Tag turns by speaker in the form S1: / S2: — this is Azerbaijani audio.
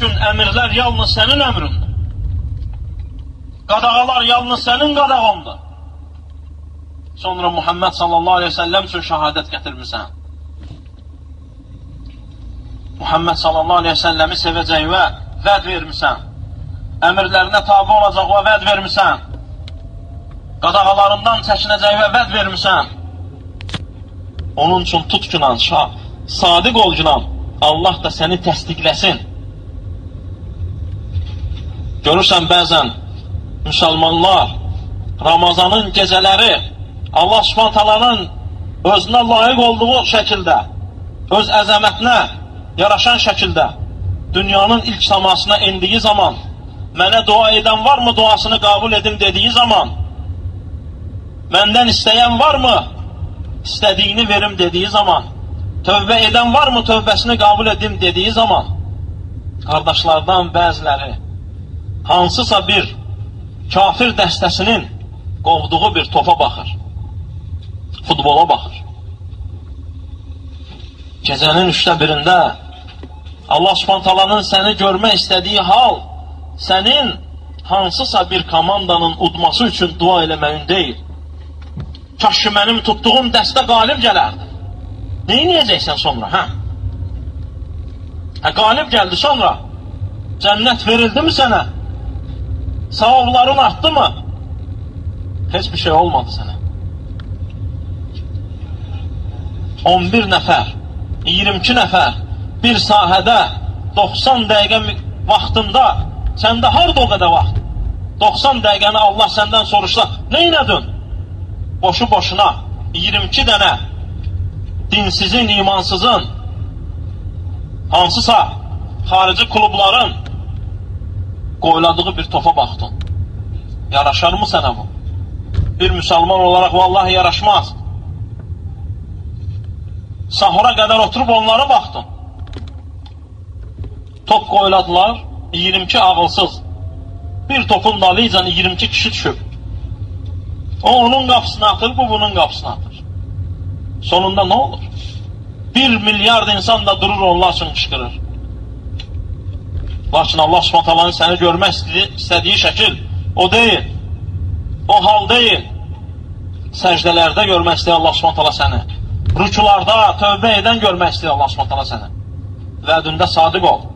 S1: gün əmirlər yalnız sənin əmrindir. Qadağalar yalnız sənin qadağandır. Sonra Muhammed sallallahu aleyhi ve sellem üçün şəhadət gətirmirsən. Muhammed sallallahu aleyhi ve selləmi sevəcək və vəd vermirsən. Əmirlərinə tabi olacaq və vəd vermirsən. Qadağalarından çəkinəcək və vəd vermirsən. Onun üçün tut günan, sadiq ol günan. Allah da səni təsdiqləsin. Görürsən bəzən müsəlmanlar Ramazanın gecələri Allah Subhanahu taalanın özünə layiq olduğu şəkildə, öz əzəmətinə yaraşan şəkildə dünyanın ilk səmasına indiyi zaman, mənə dua edən varmı duasını qəbul edim dediyi zaman, məndən istəyən varmı istədiyini verim dediyi zaman, tövbə edən varmı tövbəsini qəbul edim dediyi zaman, qardaşlardan bəziləri hansısa bir kafir dəstəsinin qovduğu bir topa baxır, futbola baxır. Gecənin 3də birində Allah Subhanahu taalanın səni görmək istədiyi hal sənin hansısa bir komandanın udması üçün dua eləməyin deyil. Kaş ki mənim tutduğum dəstə qalib gələrdi. Neynəyəcəksən sonra? Qalib gəldi sonra cənnət verildi mi sənə? Savabların artdı mı? Heç bir şey olmadı sənə. 11 nəfər, 22 nəfər bir sahədə 90 dəqiqə vaxtında səndə harada o qədər vaxt? 90 dəqiqəni Allah səndən soruşsa, neynədin? Boşu boşuna 22 dənə dinsizin, imansızın, hansısa xarici klubların qoyladığı bir topa baxdın. Yaraşar mı sənə bu? Bir müsəlman olaraq vallahi yaraşmaz. Sahura qədər oturub onlara baxdın. Top qoyladılar, 22 ağılsız. Bir topun dalıcan 22 kişi düşüb. O onun qapısına atır, bu bunun qapısına atır. Sonunda nə olur? 1 milyard insan da durur onlar üçün qışqırır. Lakin Allah Subhanahu taalanın səni görmək istədiyi şəkil o deyil. O hal deyil. Səcdələrdə görmək istəyir Allah Subhanahu taala səni. Rükularda tövbə edən görmək istəyir Allah Subhanahu taala səni. Vədində sadiq ol.